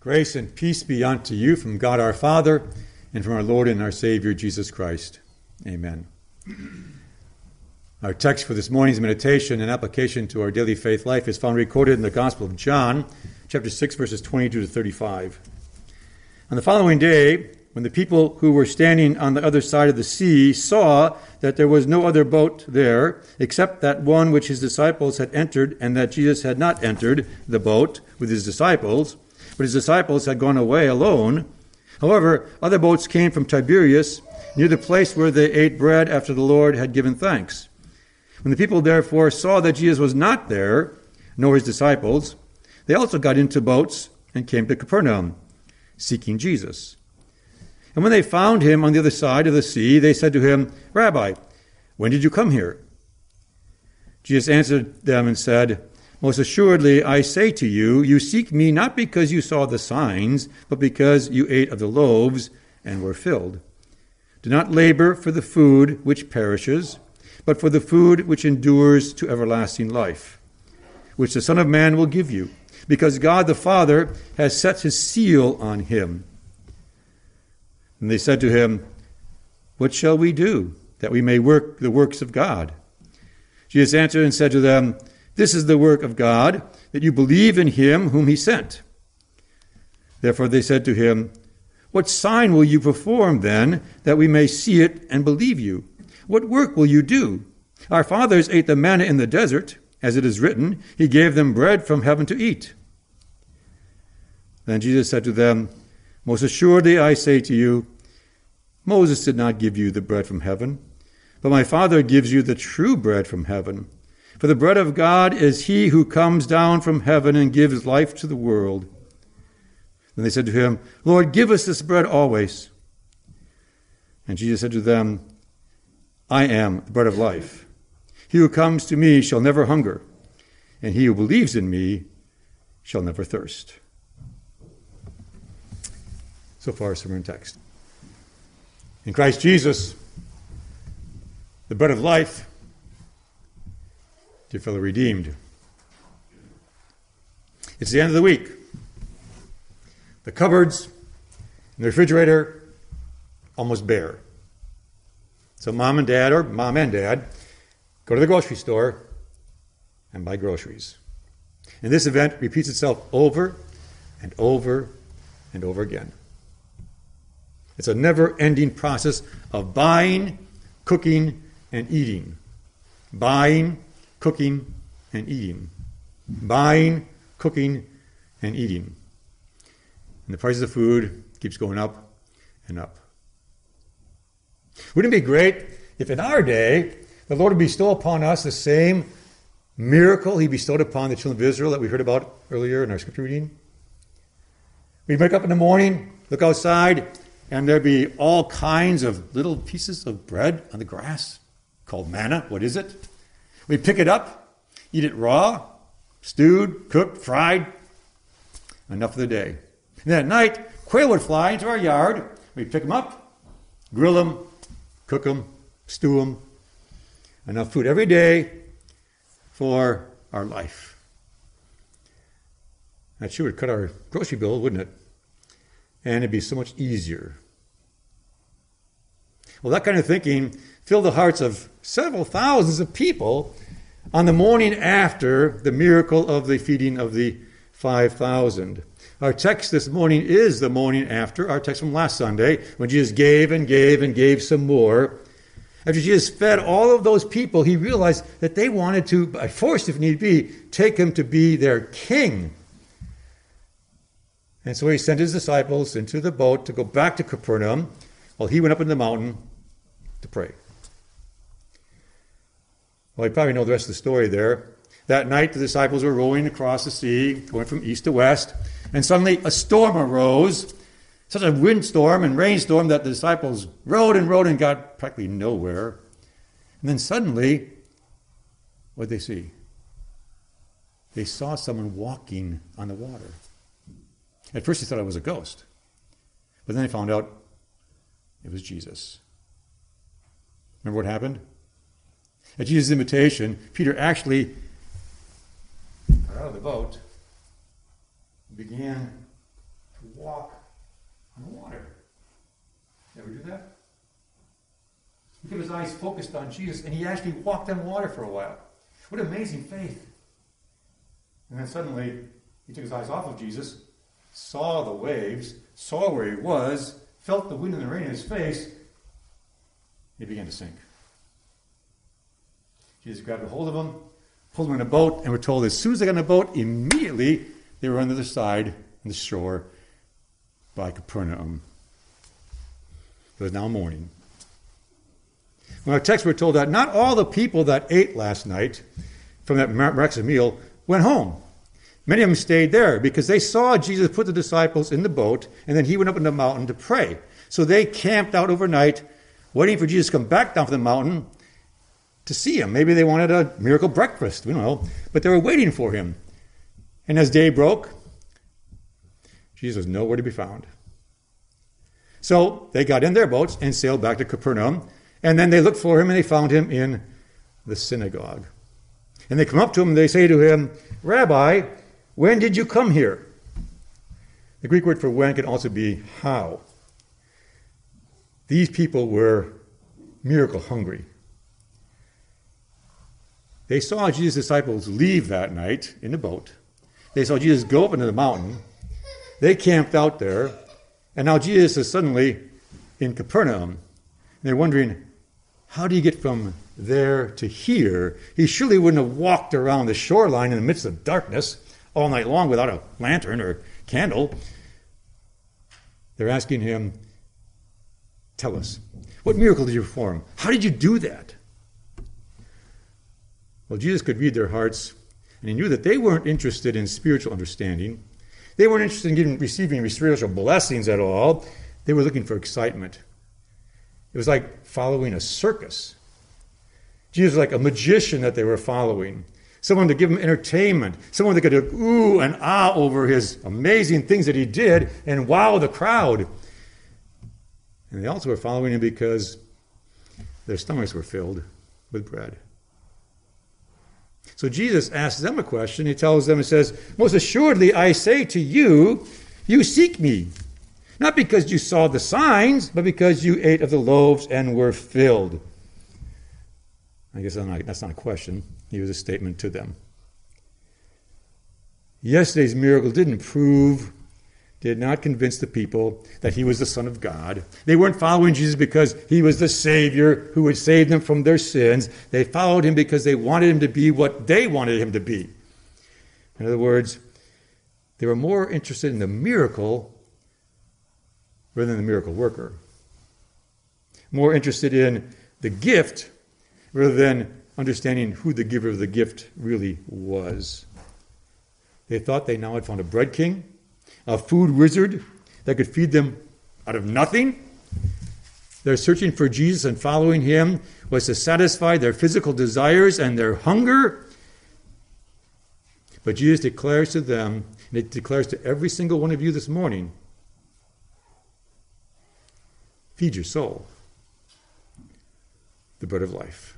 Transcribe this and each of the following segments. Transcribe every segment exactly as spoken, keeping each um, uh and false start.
Grace and peace be unto you from God our Father and from our Lord and our Savior Jesus Christ. Amen. Our text for this morning's meditation and application to our daily faith life is found recorded in the Gospel of John, chapter six, verses twenty-two to thirty-five. On the following day, when the people who were standing on the other side of the sea saw that there was no other boat there except that one which his disciples had entered, and that Jesus had not entered the boat with his disciples, but his disciples had gone away alone. However, other boats came from Tiberias, near the place where they ate bread after the Lord had given thanks. When the people therefore saw that Jesus was not there, nor his disciples, they also got into boats and came to Capernaum, seeking Jesus. And when they found him on the other side of the sea, they said to him, "Rabbi, when did you come here?" Jesus answered them and said, "Most assuredly, I say to you, you seek me not because you saw the signs, but because you ate of the loaves and were filled. Do not labor for the food which perishes, but for the food which endures to everlasting life, which the Son of Man will give you, because God the Father has set his seal on him." And they said to him, "What shall we do, that we may work the works of God?" Jesus answered and said to them, "This is the work of God, that you believe in him whom he sent." Therefore they said to him, "What sign will you perform then, that we may see it and believe you? What work will you do? Our fathers ate the manna in the desert, as it is written, he gave them bread from heaven to eat." Then Jesus said to them, "Most assuredly I say to you, Moses did not give you the bread from heaven, but my Father gives you the true bread from heaven. For the bread of God is he who comes down from heaven and gives life to the world." Then they said to him, "Lord, give us this bread always." And Jesus said to them, "I am the bread of life. He who comes to me shall never hunger, and he who believes in me shall never thirst." So far, sermon text. In Christ Jesus, the bread of life, dear fellow redeemed. It's the end of the week. The cupboards and the refrigerator almost bare. So mom and dad, or mom and dad, go to the grocery store and buy groceries. And this event repeats itself over and over and over again. It's a never-ending process of buying, cooking, and eating. Buying, cooking, and eating. Buying, cooking, and eating. And the price of food keeps going up and up. Wouldn't it be great if in our day the Lord would bestow upon us the same miracle he bestowed upon the children of Israel that we heard about earlier in our scripture reading? We'd wake up in the morning, look outside, and there'd be all kinds of little pieces of bread on the grass called manna. What is it? We'd pick it up, eat it raw, stewed, cooked, fried. Enough for the day. And then at night, quail would fly into our yard. We'd pick them up, grill them, cook them, stew them. Enough food every day for our life. That sure would cut our grocery bill, wouldn't it? And it'd be so much easier. Well, that kind of thinking filled the hearts of several thousands of people on the morning after the miracle of the feeding of the five thousand. Our text this morning is the morning after our text from last Sunday, when Jesus gave and gave and gave some more. After Jesus fed all of those people, he realized that they wanted to, by force if need be, take him to be their king. And so he sent his disciples into the boat to go back to Capernaum while he went up in the mountain to pray. Well, you probably know the rest of the story there. That night, the disciples were rowing across the sea, going from east to west, and suddenly a storm arose, such a windstorm and rainstorm that the disciples rowed and rowed and got practically nowhere. And then suddenly, what did they see? They saw someone walking on the water. At first they thought it was a ghost, but then they found out it was Jesus. Remember what happened? At Jesus' invitation, Peter actually got out of the boat and began his eyes focused on Jesus, and he actually walked on water for a while. What amazing faith. And then suddenly, he took his eyes off of Jesus, saw the waves, saw where he was, felt the wind and the rain in his face. He began to sink. Jesus grabbed a hold of him, pulled him in a boat, and we're told as soon as they got in the boat, immediately they were on the other side on the shore by Capernaum. It was now morning. In our text, we're told that not all the people that ate last night from that miraculous meal went home. Many of them stayed there because they saw Jesus put the disciples in the boat, and then he went up on the mountain to pray. So they camped out overnight, waiting for Jesus to come back down from the mountain to see him. Maybe they wanted a miracle breakfast. We don't know. But they were waiting for him. And as day broke, Jesus was nowhere to be found. So they got in their boats and sailed back to Capernaum. And then they looked for him and they found him in the synagogue. And they come up to him and they say to him, "Rabbi, when did you come here?" The Greek word for when can also be how. These people were miracle hungry. They saw Jesus' disciples leave that night in the boat. They saw Jesus go up into the mountain. They camped out there. And now Jesus is suddenly in Capernaum. And they're wondering, how do you get from there to here? He surely wouldn't have walked around the shoreline in the midst of darkness all night long without a lantern or candle. They're asking him, tell us, what miracle did you perform? How did you do that? Well, Jesus could read their hearts, and he knew that they weren't interested in spiritual understanding. They weren't interested in giving, receiving spiritual blessings at all. They were looking for excitement. It was like following a circus. Jesus was like a magician that they were following. Someone to give them entertainment. Someone that could do ooh and ah over his amazing things that he did and wow the crowd. And they also were following him because their stomachs were filled with bread. So Jesus asks them a question. He tells them, he says, "Most assuredly I say to you, you seek me, not because you saw the signs, but because you ate of the loaves and were filled." I guess that's not a question. It was a statement to them. Yesterday's miracle didn't prove, did not convince the people that he was the Son of God. They weren't following Jesus because he was the Savior who would save them from their sins. They followed him because they wanted him to be what they wanted him to be. In other words, they were more interested in the miracle rather than the miracle worker. More interested in the gift rather than understanding who the giver of the gift really was. They thought they now had found a bread king, a food wizard that could feed them out of nothing. Their searching for Jesus and following him was to satisfy their physical desires and their hunger. But Jesus declares to them, and it declares to every single one of you this morning, feed your soul, the bread of life.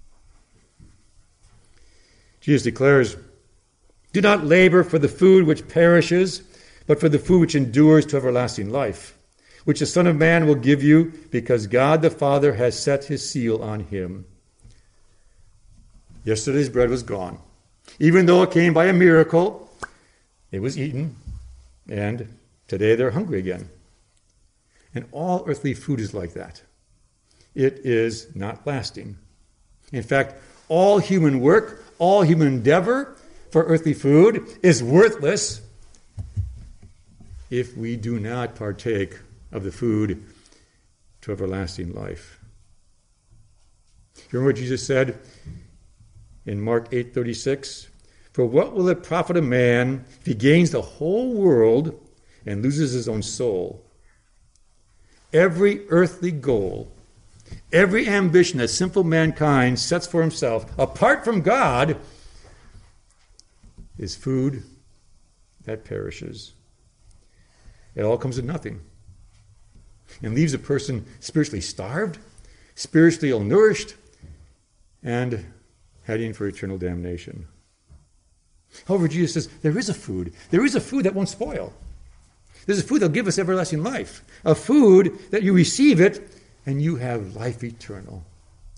Jesus declares, do not labor for the food which perishes, but for the food which endures to everlasting life, which the Son of Man will give you, because God the Father has set his seal on him. Yesterday's bread was gone. Even though it came by a miracle, it was eaten, and today they're hungry again. And all earthly food is like that. It is not lasting. In fact, all human work, all human endeavor for earthly food is worthless if we do not partake of the food to everlasting life. Remember what Jesus said in Mark eight thirty-six? For what will it profit a man if he gains the whole world and loses his own soul? Every earthly goal, every ambition that simple mankind sets for himself, apart from God, is food that perishes. It all comes to nothing and leaves a person spiritually starved, spiritually ill-nourished, and heading for eternal damnation. However, Jesus says, there is a food. There is a food that won't spoil. There's a food that will give us everlasting life. A food that you receive it and you have life eternal.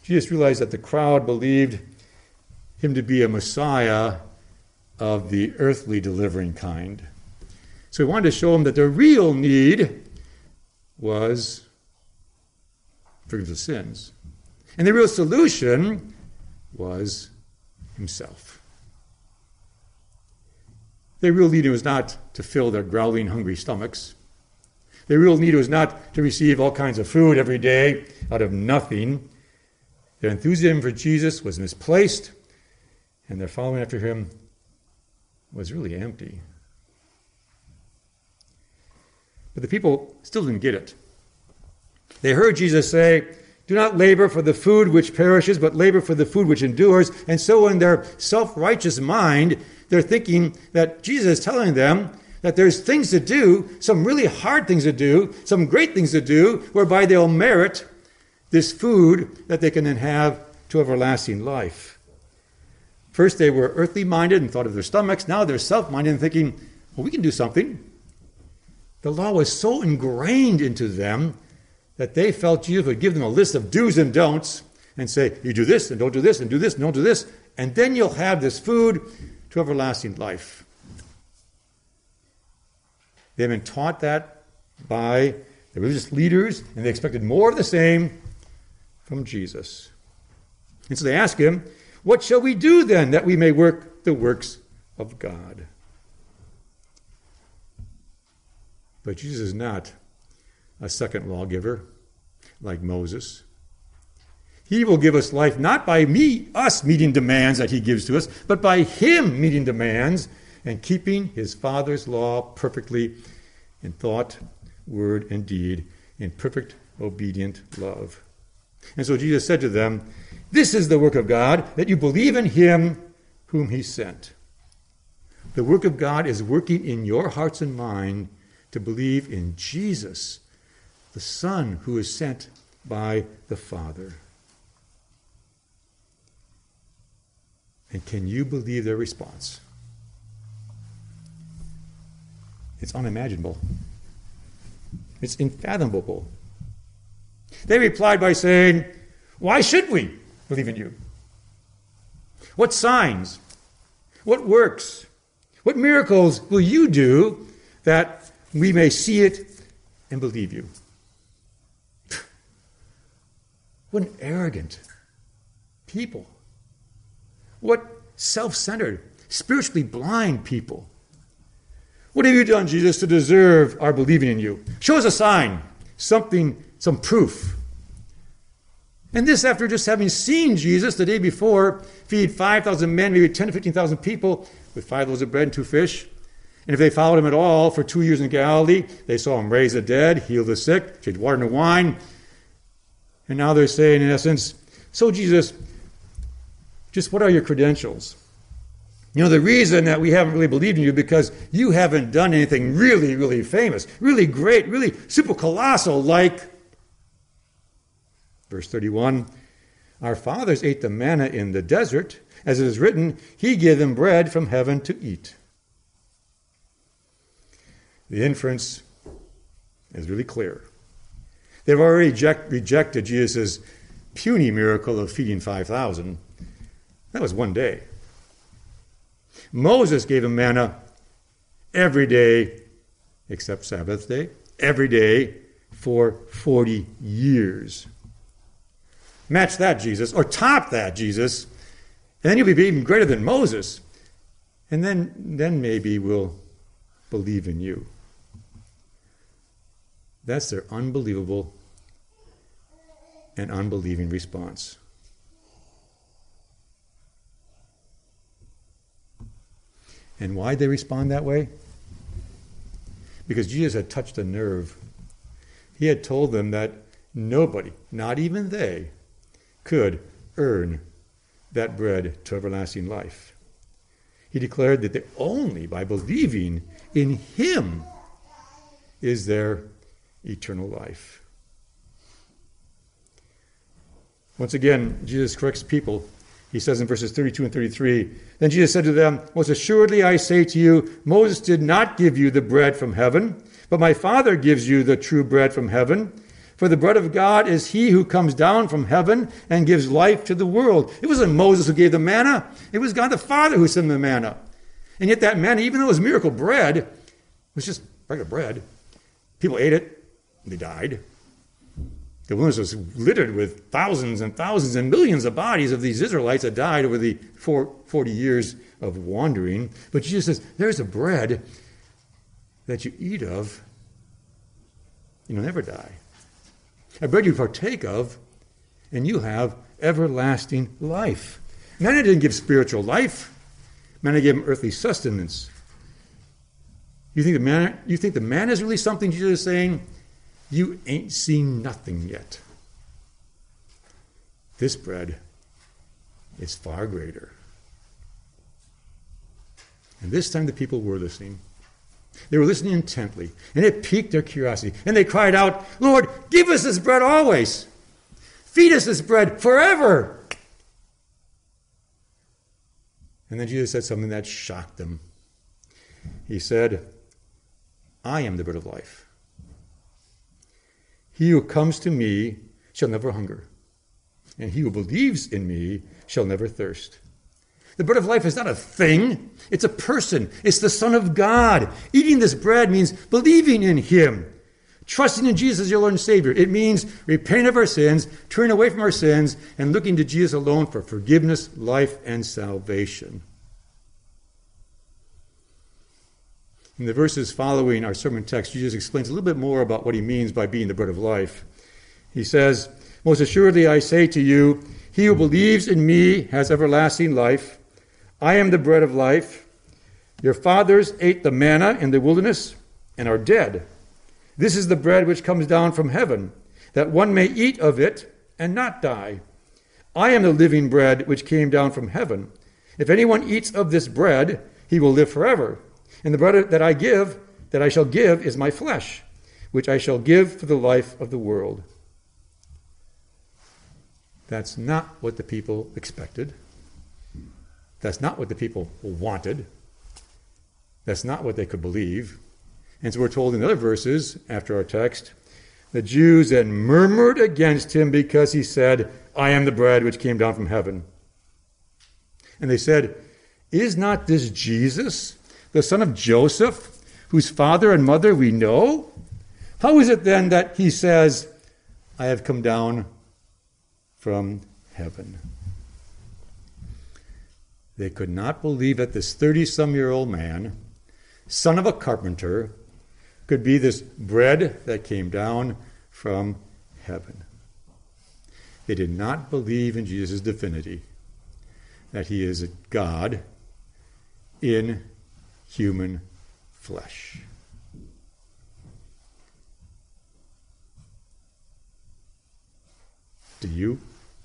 Jesus realized that the crowd believed him to be a Messiah of the earthly delivering kind. So he wanted to show them that their real need was forgiveness of sins. And the real solution was himself. Their real need was not to fill their growling, hungry stomachs. Their real need was not to receive all kinds of food every day out of nothing. Their enthusiasm for Jesus was misplaced, and their following after him was really empty. But the people still didn't get it. They heard Jesus say, "Do not labor for the food which perishes, but labor for the food which endures." And so in their self-righteous mind, they're thinking that Jesus is telling them that there's things to do, some really hard things to do, some great things to do, whereby they'll merit this food that they can then have to everlasting life. First, they were earthly minded and thought of their stomachs. Now they're self-minded and thinking, well, we can do something. The law was so ingrained into them that they felt Jesus would give them a list of do's and don'ts and say, you do this and don't do this and do this and don't do this, and then you'll have this food to everlasting life. They've been taught that by the religious leaders, and they expected more of the same from Jesus. And so they ask him, what shall we do then that we may work the works of God? But Jesus is not a second lawgiver like Moses. He will give us life not by me, us meeting demands that he gives to us, but by him meeting demands and keeping his Father's law perfectly in thought, word, and deed, in perfect obedient love. And so Jesus said to them, this is the work of God, that you believe in him whom he sent. The work of God is working in your hearts and mind to believe in Jesus, the Son who is sent by the Father. And can you believe their response? It's unimaginable. It's unfathomable. They replied by saying, why should we believe in you? What signs, what works, what miracles will you do that we may see it and believe you? What an arrogant people. What self-centered, spiritually blind people. What have you done, Jesus, to deserve our believing in you? Show us a sign, something, some proof. And this after just having seen Jesus the day before feed five thousand men, maybe ten to fifteen thousand people with five loaves of bread and two fish. And if they followed him at all for two years in Galilee, they saw him raise the dead, heal the sick, change water into wine. And now they're saying, in essence, so Jesus, just what are your credentials? You know, the reason that we haven't really believed in you because you haven't done anything really, really famous, really great, really super colossal, like, verse thirty-one, our fathers ate the manna in the desert, as it is written, he gave them bread from heaven to eat. The inference is really clear. They've already reject, rejected Jesus' puny miracle of feeding five thousand. That was one day. Moses gave them manna every day, except Sabbath day, every day for forty years. Match that, Jesus, or top that, Jesus, and then you'll be even greater than Moses. And then, then maybe we'll believe in you. That's their unbelievable and unbelieving response. And why'd they respond that way? Because Jesus had touched a nerve. He had told them that nobody, not even they, could earn that bread to everlasting life. He declared that they only by believing in him is there eternal life. Once again, Jesus corrects people. He says in verses thirty-two and thirty-three, then Jesus said to them, most assuredly I say to you, Moses did not give you the bread from heaven, but my Father gives you the true bread from heaven. For the bread of God is he who comes down from heaven and gives life to the world. It wasn't Moses who gave the manna. It was God the Father who sent the manna. And yet that manna, even though it was miracle bread, was just regular bread. People ate it, and they died. The wilderness was littered with thousands and thousands and millions of bodies of these Israelites that died over the forty years of wandering. But Jesus says, there's a bread that you eat of, and you'll never die. A bread you partake of, and you have everlasting life. Manna didn't give spiritual life. Manna gave him earthly sustenance. You think the manna, you think the manna is really something Jesus is saying? You ain't seen nothing yet. This bread is far greater. And this time the people were listening. They were listening intently, and it piqued their curiosity. And they cried out, Lord, give us this bread always. Feed us this bread forever. And then Jesus said something that shocked them. He said, I am the bread of life. He who comes to me shall never hunger, and he who believes in me shall never thirst. The bread of life is not a thing. It's a person. It's the Son of God. Eating this bread means believing in him, trusting in Jesus as your Lord and Savior. It means repenting of our sins, turning away from our sins, and looking to Jesus alone for forgiveness, life, and salvation. In the verses following our sermon text, Jesus explains a little bit more about what he means by being the bread of life. He says, most assuredly I say to you, he who believes in me has everlasting life. I am the bread of life. Your fathers ate the manna in the wilderness and are dead. This is the bread which comes down from heaven, that one may eat of it and not die. I am the living bread which came down from heaven. If anyone eats of this bread, he will live forever. And the bread that I give, that I shall give, is my flesh, which I shall give for the life of the world. That's not what the people expected. That's not what the people wanted. That's not what they could believe. And so we're told in other verses after our text, the Jews then murmured against him because he said, I am the bread which came down from heaven. And they said, is not this Jesus, the son of Joseph, whose father and mother we know? How is it then that he says, I have come down from heaven? They could not believe that this thirty-some-year-old man, son of a carpenter, could be this bread that came down from heaven. They did not believe in Jesus' divinity, that he is a God in human flesh. Do you?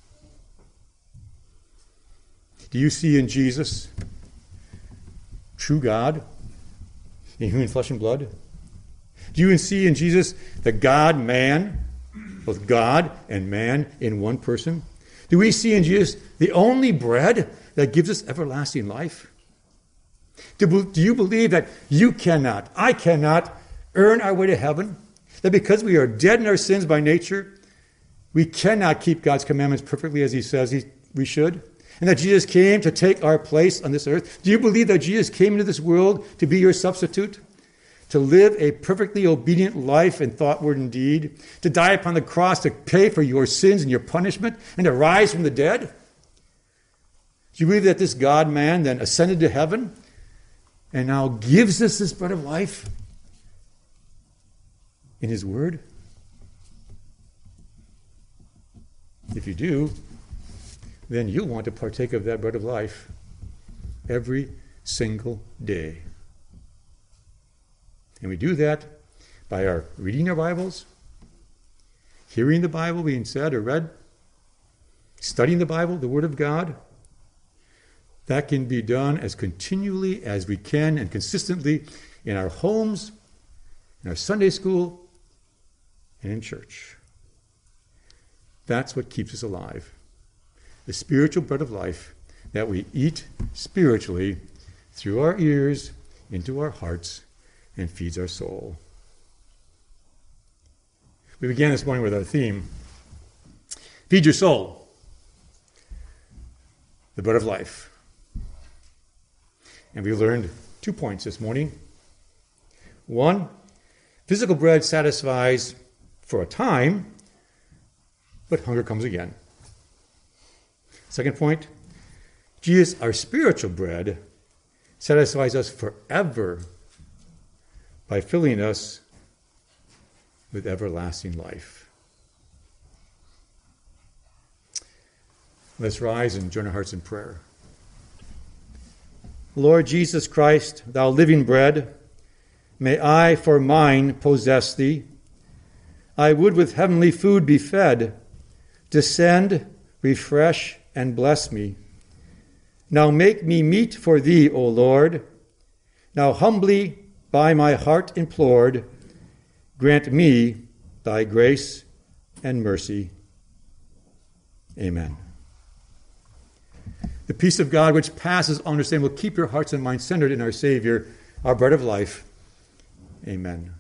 Do you see in Jesus true God in human flesh and blood? Do you see in Jesus the God-man, both God and man in one person? Do we see in Jesus the only bread that gives us everlasting life? Do, do you believe that you cannot, I cannot earn our way to heaven? That because we are dead in our sins by nature, we cannot keep God's commandments perfectly as he says he, we should? And that Jesus came to take our place on this earth? Do you believe that Jesus came into this world to be your substitute? To live a perfectly obedient life in thought, word, and deed? To die upon the cross to pay for your sins and your punishment? And to rise from the dead? Do you believe that this God-man then ascended to heaven and now gives us this bread of life in his word? If you do, then you'll want to partake of that bread of life every single day. And we do that by our reading our Bibles, hearing the Bible being said or read, studying the Bible, the Word of God. That can be done as continually as we can and consistently in our homes, in our Sunday school, and in church. That's what keeps us alive. The spiritual bread of life that we eat spiritually through our ears into our hearts and feeds our soul. We began this morning with our theme, Feed Your Soul, the bread of life. And we learned two points this morning. One, physical bread satisfies for a time, but hunger comes again. Second point, Jesus, our spiritual bread, satisfies us forever by filling us with everlasting life. Let's rise and join our hearts in prayer. Lord Jesus Christ, thou living bread, may I for mine possess thee. I would with heavenly food be fed. Descend, refresh, and bless me. Now make me meet for thee, O Lord. Now humbly by my heart implored, grant me thy grace and mercy. Amen. The peace of God, which passes understanding, will keep your hearts and minds centered in our Savior, our bread of life. Amen.